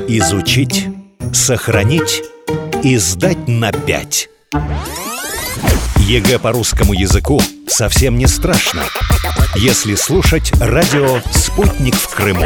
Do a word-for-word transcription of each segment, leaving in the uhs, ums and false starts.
Изучить, сохранить и сдать на пять. ЕГЭ по русскому языку совсем не страшно, если слушать радио «Спутник в Крыму».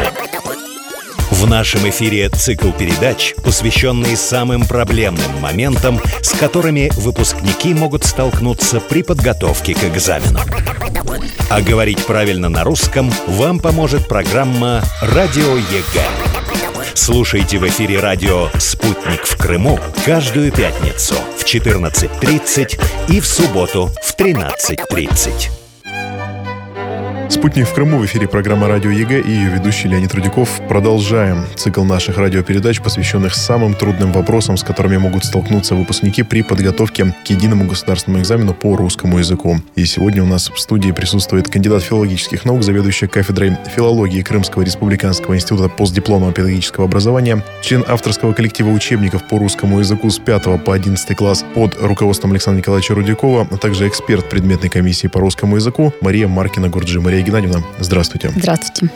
В нашем эфире цикл передач, посвященный самым проблемным моментам, с которыми выпускники могут столкнуться при подготовке к экзамену. А говорить правильно на русском вам поможет программа «Радио ЕГЭ». Слушайте в эфире радио «Спутник в Крыму» каждую пятницу в четырнадцать тридцать и в субботу в тринадцать тридцать. «Спутник в Крыму», в эфире программа «Радио ЕГЭ» и ее ведущий Леонид Рудяков. Продолжаем цикл наших радиопередач, посвященных самым трудным вопросам, с которыми могут столкнуться выпускники при подготовке к единому государственному экзамену по русскому языку. И сегодня у нас в студии присутствует кандидат филологических наук, заведующая кафедрой филологии Крымского республиканского института постдипломного педагогического образования, член авторского коллектива учебников по русскому языку с пятого по одиннадцатый класс под руководством Александра Николаевича Рудякова, а также эксперт предметной комиссии по русскому языку Мария Маркина-Гурджи. Мария Геннадьевна, здравствуйте. Здравствуйте.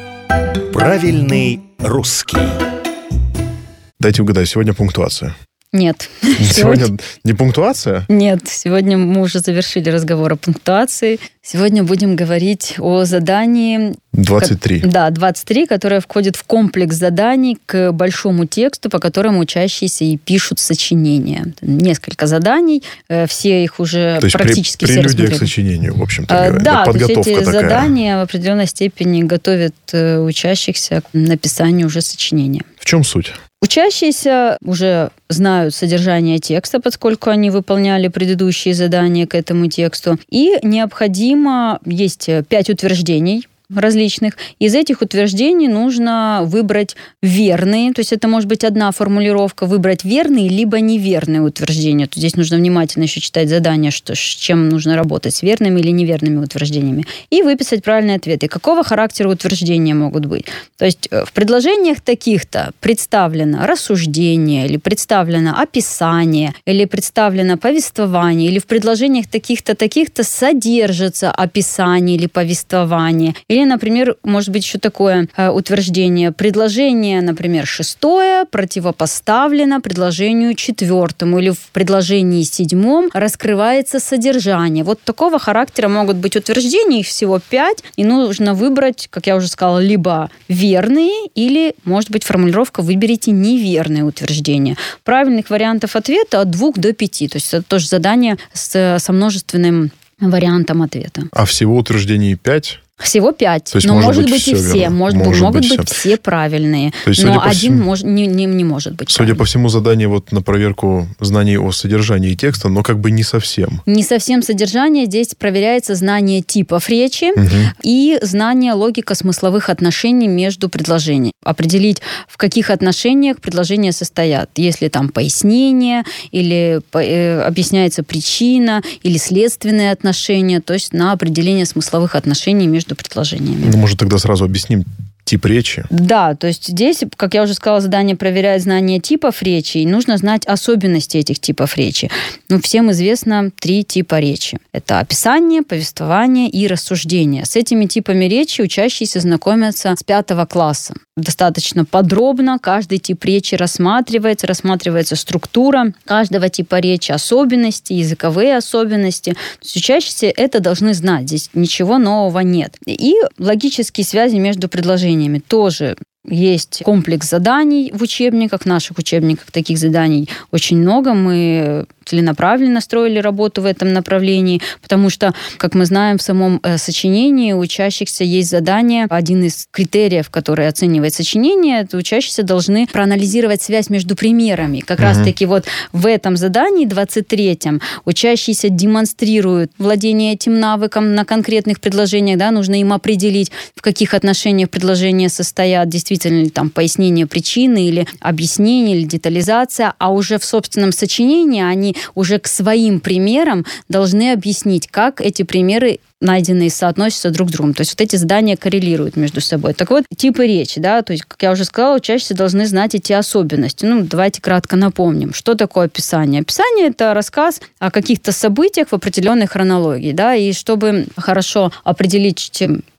Правильный русский. Дайте угадаю, сегодня пунктуация. Нет. Сегодня, сегодня не пунктуация? Нет, сегодня мы уже завершили разговор о пунктуации. Сегодня будем говорить о задании... двадцать три. Да, двадцать три, которое входит в комплекс заданий к большому тексту, по которому учащиеся и пишут сочинения. Несколько заданий, все их уже то есть практически при, все рассмотрели. рассмотрели. К сочинению, в общем-то а, говоря. Да, подготовка то есть эти такая. задания в определенной степени готовят учащихся к написанию уже сочинения. В чем суть? Учащиеся уже знают содержание текста, поскольку они выполняли предыдущие задания к этому тексту. И необходимо, есть пять утверждений различных. Из этих утверждений нужно выбрать верные, то есть это может быть одна формулировка, выбрать верные либо неверные утверждения. То здесь нужно внимательно еще читать задание, что, с чем нужно работать, с верными или неверными утверждениями. И выписать правильные ответы. Какого характера утверждения могут быть? То есть в предложениях таких-то представлено рассуждение, или представлено описание, или представлено повествование, или в предложениях таких-то, таких-то содержится описание или повествование. Или, например, может быть еще такое э, утверждение. Предложение, например, шестое противопоставлено предложению четвертому. Или в предложении седьмом раскрывается содержание. Вот такого характера могут быть утверждения, их всего пять. И нужно выбрать, как я уже сказала, либо верные, или, может быть, формулировка «выберите неверные утверждения». Правильных вариантов ответа от двух до пяти. То есть это тоже задание с, со множественным вариантом ответа. А всего утверждений пять? Всего пять. То есть но может, может быть, быть и все. верно. Может, может могут быть, быть все, все правильные. То есть, но по один всему, мож, не, не, не может быть. Судя правильным. по всему, задание вот на проверку знаний о содержании текста, но как бы не совсем. Не совсем содержание. Здесь проверяется знание типов речи угу. и знание логико-смысловых отношений между предложениями. Определить, в каких отношениях предложения состоят. Если там пояснение, или э, объясняется причина, или следственные отношения. То есть на определение смысловых отношений между предложениями. Ну, может, тогда сразу объясним тип речи? Да, то есть здесь, как я уже сказала, задание проверяет знание типов речи, и нужно знать особенности этих типов речи. Ну, всем известно три типа речи. Это описание, повествование и рассуждение. С этими типами речи учащиеся знакомятся с пятого класса. Достаточно подробно каждый тип речи рассматривается, рассматривается структура каждого типа речи, особенности, языковые особенности. То есть учащиеся это должны знать. Здесь ничего нового нет. И логические связи между предложениями тоже есть комплекс заданий в учебниках. В наших учебниках таких заданий очень много. Мы целенаправленно строили работу в этом направлении, потому что, как мы знаем, в самом э, сочинении у учащихся есть задание. Один из критериев, который оценивает сочинение, это учащиеся должны проанализировать связь между примерами. Как uh-huh. раз-таки вот в этом задании, двадцать третьем, учащиеся демонстрируют владение этим навыком на конкретных предложениях. Да, нужно им определить, в каких отношениях предложения состоят, действительно ли там пояснение причины или объяснение, или детализация, а уже в собственном сочинении они уже к своим примерам должны объяснить, как эти примеры найденные соотносятся друг с другом. То есть вот эти задания коррелируют между собой. Так вот, типы речи, да, то есть, как я уже сказала, учащиеся должны знать эти особенности. Ну, давайте кратко напомним, что такое описание. Описание – это рассказ о каких-то событиях в определенной хронологии, да, и чтобы хорошо определить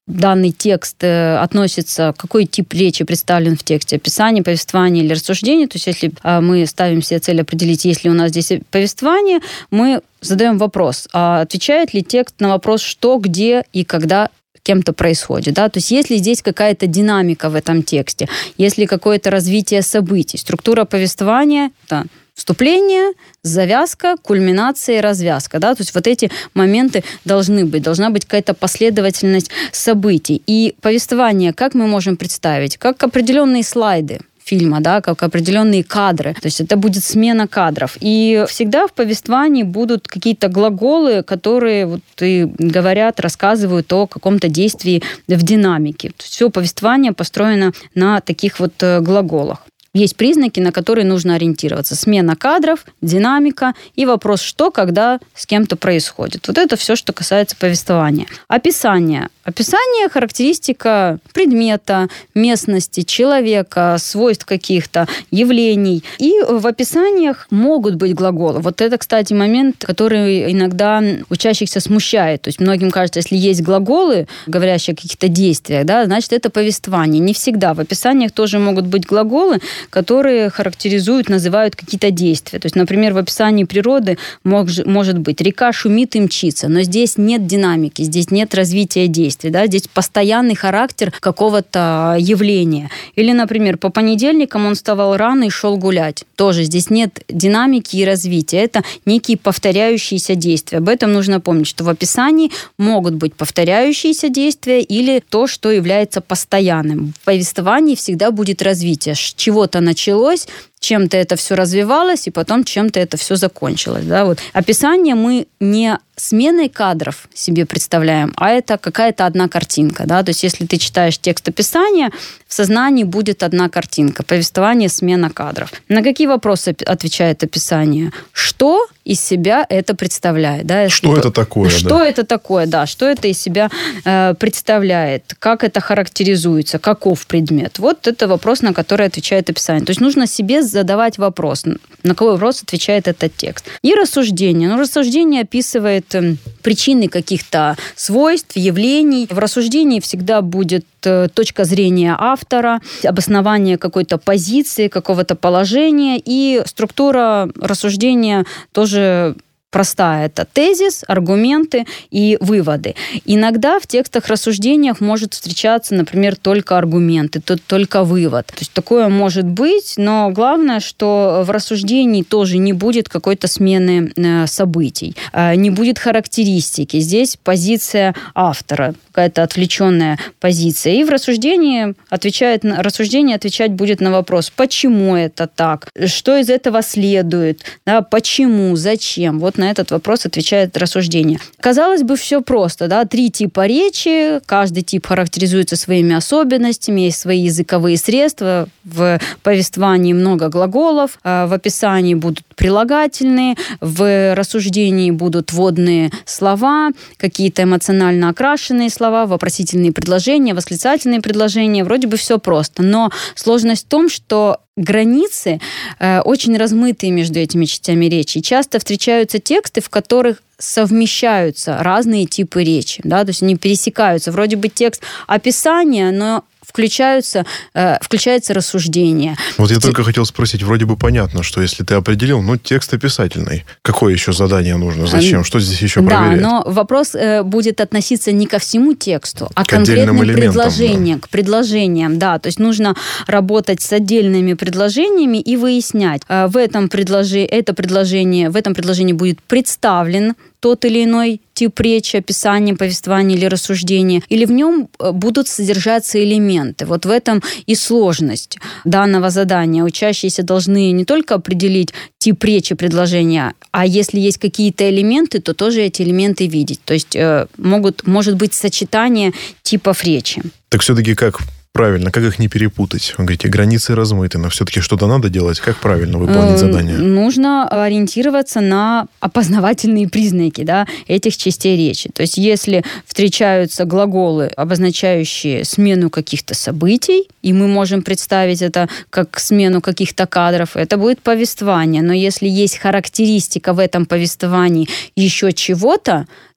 данный текст относится, какой тип речи представлен в тексте, описание, повествование или рассуждение. То есть если мы ставим себе цель определить, есть ли у нас здесь повествование, мы задаем вопрос, а отвечает ли текст на вопрос, что, где и когда кем-то происходит, да, то есть есть ли здесь какая-то динамика в этом тексте, есть ли какое-то развитие событий, структура повествования, да, вступление, завязка, кульминация и развязка, да, то есть вот эти моменты должны быть, должна быть какая-то последовательность событий. И повествование, как мы можем представить, как определенные слайды фильма, да, как определенные кадры. То есть это будет смена кадров. И всегда в повествовании будут какие-то глаголы, которые вот и говорят, рассказывают о каком-то действии в динамике. То есть все повествование построено на таких вот глаголах. Есть признаки, на которые нужно ориентироваться. Смена кадров, динамика и вопрос, что, когда, с кем-то происходит. Вот это все, что касается повествования. Описание. Описание – характеристика предмета, местности, человека, свойств каких-то, явлений. И в описаниях могут быть глаголы. Вот это, кстати, момент, который иногда учащихся смущает. То есть многим кажется, если есть глаголы, говорящие о каких-то действиях, да, значит, это повествование. Не всегда. В описаниях тоже могут быть глаголы, которые характеризуют, называют какие-то действия. То есть, например, в описании природы мож, может быть река шумит и мчится, но здесь нет динамики, здесь нет развития действий, да? Здесь постоянный характер какого-то явления. Или, например, по понедельникам он вставал рано и шел гулять. Тоже здесь нет динамики и развития. Это некие повторяющиеся действия. Об этом нужно помнить, что в описании могут быть повторяющиеся действия или то, что является постоянным. В повествовании всегда будет развитие. С чего-то началось, чем-то это все развивалось, и потом чем-то это все закончилось. Да? Вот. Описание мы не сменой кадров себе представляем, а это какая-то одна картинка. Да? То есть если ты читаешь текст описания, в сознании будет одна картинка. Повествование, смена кадров. На какие вопросы отвечает описание? Что из себя это представляет? Да? Что это такое? Что да? это такое, да. Что это из себя э, представляет? Как это характеризуется? Каков предмет? Вот это вопрос, на который отвечает описание. То есть нужно себе задавать вопрос, на какой вопрос отвечает этот текст. И рассуждение. Ну, рассуждение описывает причины каких-то свойств, явлений. В рассуждении всегда будет точка зрения автора, обоснование какой-то позиции, какого-то положения, и структура рассуждения тоже простая. Это тезис, аргументы и выводы. Иногда в текстах рассуждениях может встречаться, например, только аргументы, только вывод. То есть такое может быть, но главное, что в рассуждении тоже не будет какой-то смены событий, не будет характеристики. Здесь позиция автора, какая-то отвлеченная позиция. И в рассуждении отвечает, рассуждение отвечать будет на вопрос, почему это так, что из этого следует, да, почему, зачем. Вот на этот вопрос отвечает рассуждение. Казалось бы, все просто. Да? Три типа речи, каждый тип характеризуется своими особенностями, есть свои языковые средства. В повествовании много глаголов, в описании будут прилагательные, в рассуждении будут вводные слова, какие-то эмоционально окрашенные слова, вопросительные предложения, восклицательные предложения. Вроде бы все просто. Но сложность в том, что границы э, очень размытые между этими частями речи. И часто встречаются тексты, в которых совмещаются разные типы речи. Да? То есть они пересекаются. Вроде бы текст описания, но включаются, э, включается рассуждение. Вот я Те... только хотел спросить, вроде бы понятно, что если ты определил, ну, текст описательный, какое еще задание нужно, зачем, что здесь еще проверять? Да, но вопрос э, будет относиться не ко всему тексту, а к конкретным предложениям, да. к предложениям, да, то есть нужно работать с отдельными предложениями и выяснять, э, в этом предложении, это предложение, в этом предложении будет представлен тот или иной тип речи, описания, повествования или рассуждения, или в нем будут содержаться элементы. Вот в этом и сложность данного задания. Учащиеся должны не только определить тип речи предложения, а если есть какие-то элементы, то тоже эти элементы видеть. То есть э, могут, может быть сочетание типов речи. Так все-таки как... Правильно, как их не перепутать? Вы говорите, границы размыты, но все-таки что-то надо делать. Как правильно выполнить задание? Нужно ориентироваться на опознавательные признаки, да, этих частей речи. То есть если встречаются глаголы, обозначающие смену каких-то событий, и мы можем представить это как смену каких-то кадров, это будет повествование. Но если есть характеристика в этом повествовании еще чего-то,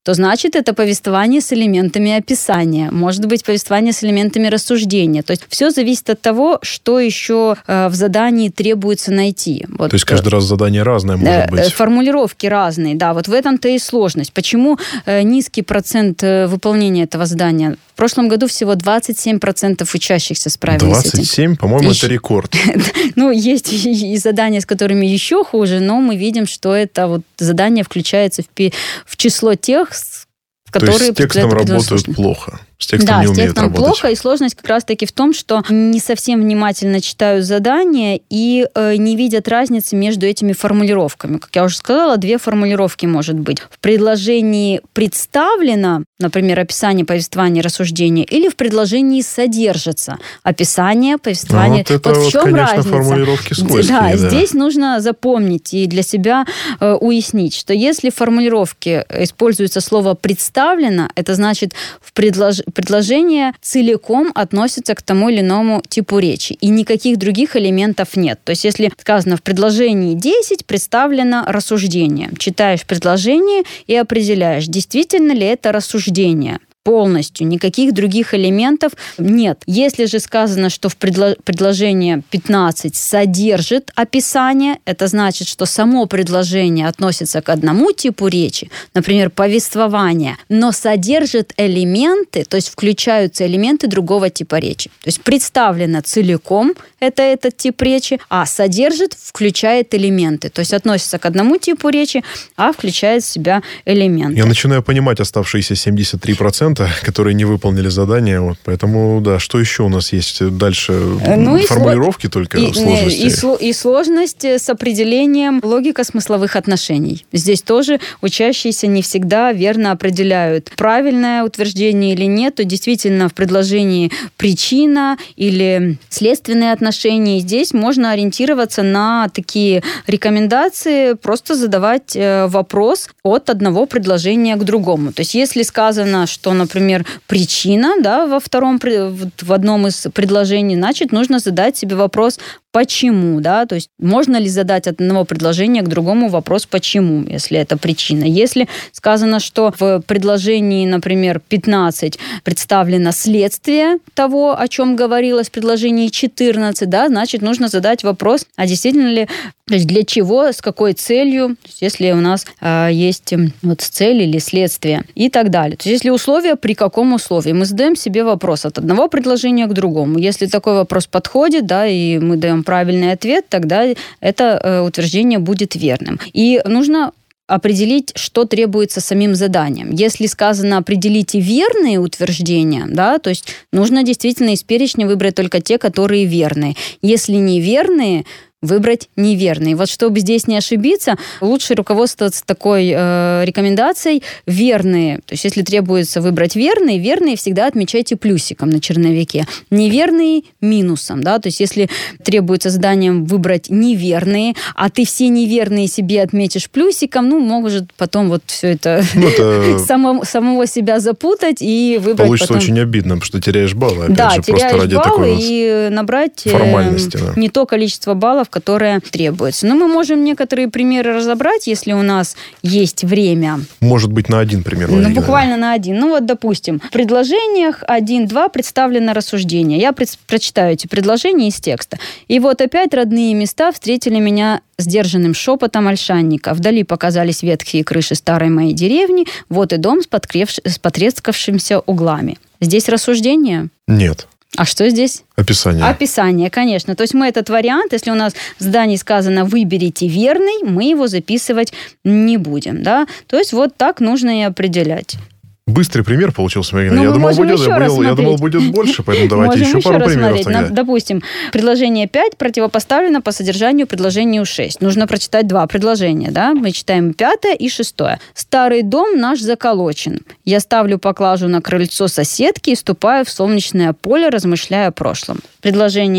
то значит это повествование с элементами описания. Может быть, повествование с элементами рассуждения. То есть все зависит от того, что еще э, в задании требуется найти. Вот, то есть каждый раз задание разное может э, быть. Формулировки разные, да. Вот в этом-то и сложность. Почему э, низкий процент э, выполнения этого задания? В прошлом году всего двадцать семь процентов учащихся справились двадцать семь? с этим. По-моему, Еще... это рекорд. Ну, есть и задания, с которыми еще хуже, но мы видим, что это вот задание включается в, пи... в число тех, которые... То есть с текстом работают плохо. С текстом да, не с умеют текстом работать. плохо, и сложность как раз-таки в том, что не совсем внимательно читают задания и э, не видят разницы между этими формулировками. Как я уже сказала, две формулировки может быть. В предложении представлено, например, описание, повествование, рассуждение, или в предложении содержится описание, повествование. Ну, вот это вот в вот, чем конечно, разница? формулировки скользкие. Да, да, здесь нужно запомнить и для себя э, уяснить, что если в формулировке используется слово «представлено», это значит в предлож... предложение целиком относится к тому или иному типу речи, и никаких других элементов нет. То есть, если сказано в предложении десять, представлено рассуждение. Читаешь предложение и определяешь, действительно ли это рассуждение. Полностью, никаких других элементов нет. Если же сказано, что в предло- предложение пятнадцать содержит описание, это значит, что само предложение относится к одному типу речи, например, повествование, но содержит элементы, то есть включаются элементы другого типа речи. То есть представлено целиком, это этот тип речи, а содержит, включает элементы. То есть относится к одному типу речи, а включает в себя элементы. Я начинаю понимать оставшиеся семьдесят три процента, которые не выполнили задание. Вот, поэтому, да, что еще у нас есть дальше? Ну, формулировки и только и, сложности? И, и, и сложность с определением логико-смысловых отношений. Здесь тоже учащиеся не всегда верно определяют, правильное утверждение или нет. То действительно в предложении причина или следственные отношения. Здесь можно ориентироваться на такие рекомендации, просто задавать вопрос от одного предложения к другому. То есть если сказано, что, например, причина, да, во втором, в одном из предложений, значит, нужно задать себе вопрос, почему, да, то есть можно ли задать от одного предложения к другому вопрос «почему», если это причина. Если сказано, что в предложении, например, пятнадцать представлено следствие того, о чем говорилось в предложении четырнадцать, да, значит, нужно задать вопрос, а действительно ли, то есть для чего, с какой целью, то есть если у нас э, есть вот цель или следствие и так далее. То есть если условия, при каком условии? Мы задаем себе вопрос от одного предложения к другому. Если такой вопрос подходит, да, и мы даем правильный ответ, тогда это э, утверждение будет верным. И нужно определить, что требуется самим заданием. Если сказано «определите верные утверждения», да, то есть нужно действительно из перечня выбрать только те, которые верные. Если неверные, выбрать неверный. Вот чтобы здесь не ошибиться, лучше руководствоваться такой э, рекомендацией верные. То есть если требуется выбрать верные, верные всегда отмечайте плюсиком на черновике. Неверные – минусом. Да? То есть если требуется заданием выбрать неверные, а ты все неверные себе отметишь плюсиком, ну, может потом вот все это, ну, это... Само, самого себя запутать и выбрать получится потом... очень обидно, потому что теряешь баллы. Опять да, же, теряешь просто ради баллы такой и набрать формальности, да. не то количество баллов, которое требуется. Но мы можем некоторые примеры разобрать, если у нас есть время. Может быть, на один пример. Ну, буквально на один. Ну, вот, допустим, в предложениях один-два представлено рассуждение. Я пред... прочитаю эти предложения из текста. И вот опять родные места встретили меня сдержанным шепотом ольшанника. Вдали показались ветхие крыши старой моей деревни. Вот и дом с, подкревш... с потрескавшимися углами. Здесь рассуждение? Нет. А что здесь? Описание. Описание, конечно. То есть мы этот вариант, если у нас в задании сказано «выберите верный», мы его записывать не будем. Да? То есть вот так нужно и определять. Быстрый пример получился, Марина. Ну, я, думал, будет, я, думал, я думал, будет больше, поэтому давайте можем еще, еще пару примеров тогда. На, допустим, предложение пять противопоставлено по содержанию предложению шесть. Нужно прочитать два предложения. Да? Мы читаем пятое и шестое. «Старый дом наш заколочен. Я ставлю поклажу на крыльцо соседки и ступаю в солнечное поле, размышляя о прошлом». Предложение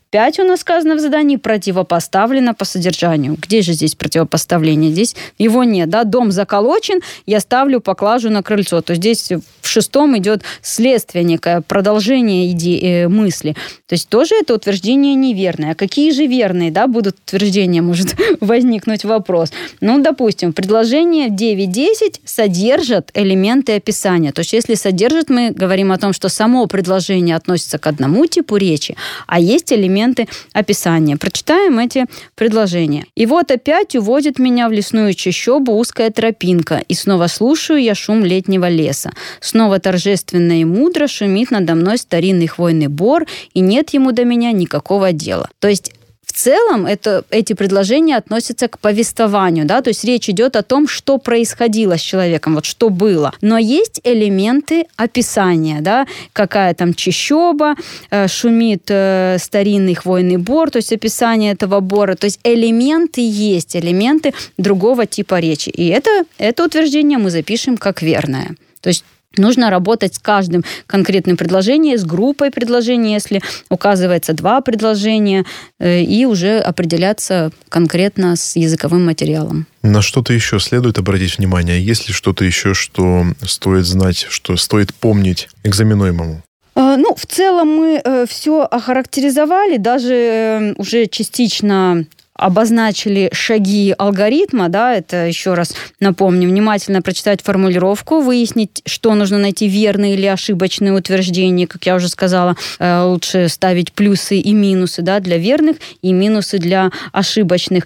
пять у нас сказано в задании противопоставлено по содержанию. Где же здесь противопоставление? Здесь его нет, да, дом заколочен, я ставлю поклажу на крыльцо. То есть здесь в шестом идет следствие, некое продолжение идеи, мысли. То есть тоже это утверждение неверное. А какие же верные, да, будут утверждения, может возникнуть вопрос. Ну, допустим, предложение девять десять содержат элементы описания. То есть если содержит, мы говорим о том, что само предложение относится к одному типу речи, а есть элементы описания. Прочитаем эти предложения. «И вот опять уводит меня в лесную чащобу узкая тропинка, и снова слушаю я шум летнего леса. Снова торжественно и мудро шумит надо мной старинный хвойный бор, и нет ему до меня никакого дела». То есть в целом это, эти предложения относятся к повествованию, да, то есть речь идет о том, что происходило с человеком, вот что было. Но есть элементы описания, да, какая там чащоба, э, шумит э, старинный хвойный бор, то есть описание этого бора, то есть элементы есть, элементы другого типа речи. И это, это утверждение мы запишем как верное. То есть нужно работать с каждым конкретным предложением, с группой предложений, если указывается два предложения, и уже определяться конкретно с языковым материалом. На что-то еще следует обратить внимание? Есть ли что-то еще, что стоит знать, что стоит помнить экзаменуемому? Ну, в целом мы все охарактеризовали, даже уже частично обозначили шаги алгоритма, да, это еще раз напомню, внимательно прочитать формулировку, выяснить, что нужно найти, верные или ошибочные утверждения, как я уже сказала, лучше ставить плюсы и минусы, да, для верных и минусы для ошибочных.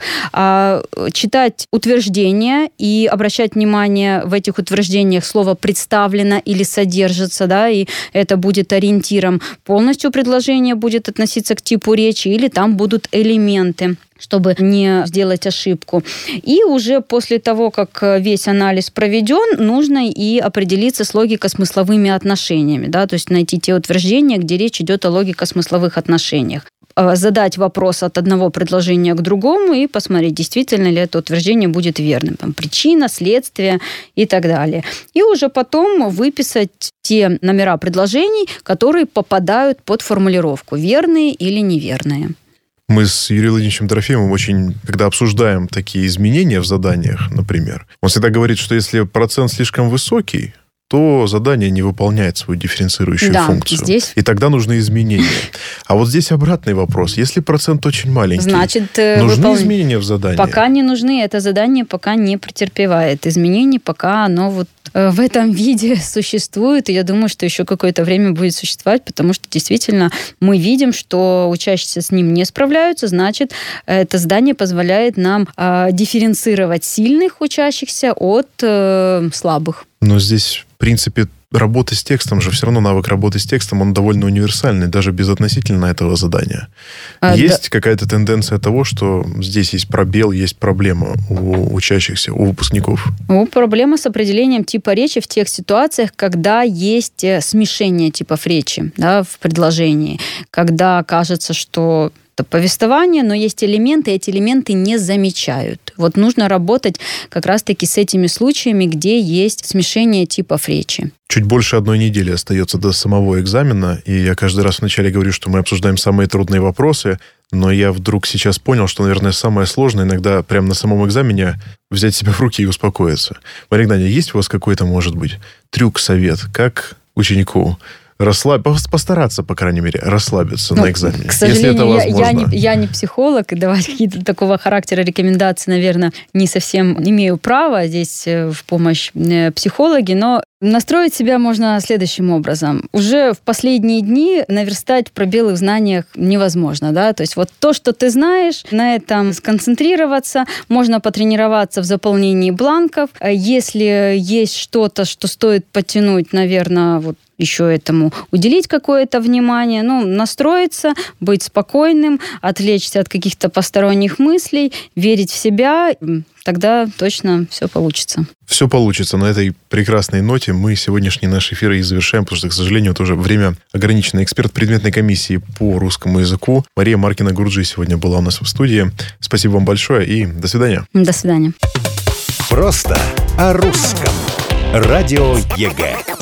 А читать утверждения и обращать внимание в этих утверждениях слово представлено или содержится, да, и это будет ориентиром. Полностью предложение будет относиться к типу речи или там будут элементы, чтобы не сделать ошибку. И уже после того, как весь анализ проведен, нужно и определиться с логико-смысловыми отношениями, да, то есть найти те утверждения, где речь идет о логико-смысловых отношениях. Задать вопрос от одного предложения к другому и посмотреть, действительно ли это утверждение будет верным. Там, причина, следствие и так далее. И уже потом выписать те номера предложений, которые попадают под формулировку, верные или неверные. Мы с Юрием Владимировичем Дорофеевым очень, когда обсуждаем такие изменения в заданиях, например, он всегда говорит, что если процент слишком высокий, то задание не выполняет свою дифференцирующую да, функцию. Здесь... И тогда нужны изменения. А вот здесь обратный вопрос. Если процент очень маленький, значит, нужны выпол... изменения в задании? Пока не нужны. Это задание пока не претерпевает изменений, пока оно вот в этом виде существует. И я думаю, что еще какое-то время будет существовать, потому что действительно мы видим, что учащиеся с ним не справляются. Значит, это задание позволяет нам э, дифференцировать сильных учащихся от э, слабых. Но здесь, в принципе, работа с текстом же, все равно навык работы с текстом, он довольно универсальный, даже безотносительно этого задания. А, есть да. какая-то тенденция того, что здесь есть пробел, есть проблема у учащихся, у выпускников? Ну, проблема с определением типа речи в тех ситуациях, когда есть смешение типов речи, да, в предложении, когда кажется, что это повествование, но есть элементы, и эти элементы не замечают. Вот нужно работать как раз-таки с этими случаями, где есть смешение типов речи. Чуть больше одной недели остается до самого экзамена, и я каждый раз вначале говорю, что мы обсуждаем самые трудные вопросы, но я вдруг сейчас понял, что, наверное, самое сложное иногда прямо на самом экзамене взять себя в руки и успокоиться. Мария Игнатьевна, есть у вас какой-то, может быть, трюк, совет, как ученику Расслаб... постараться, по крайней мере, расслабиться ну, на экзамене, к сожалению, если это возможно. Я, я, не, я не психолог, и давать какие-то такого характера рекомендации, наверное, не совсем имею права. Здесь в помощь психологи, но настроить себя можно следующим образом. Уже в последние дни наверстать пробелы в знаниях невозможно, да, то есть вот то, что ты знаешь, на этом сконцентрироваться, можно потренироваться в заполнении бланков. Если есть что-то, что стоит подтянуть, наверное, вот еще этому уделить какое-то внимание, ну, настроиться, быть спокойным, отвлечься от каких-то посторонних мыслей, верить в себя, тогда точно все получится. Все получится. На этой прекрасной ноте мы сегодняшний наш эфир и завершаем, потому что, к сожалению, тоже время ограничено. Эксперт предметной комиссии по русскому языку Мария Маркина-Гурджи сегодня была у нас в студии. Спасибо вам большое и до свидания. До свидания. Просто о русском. Радио ЕГЭ.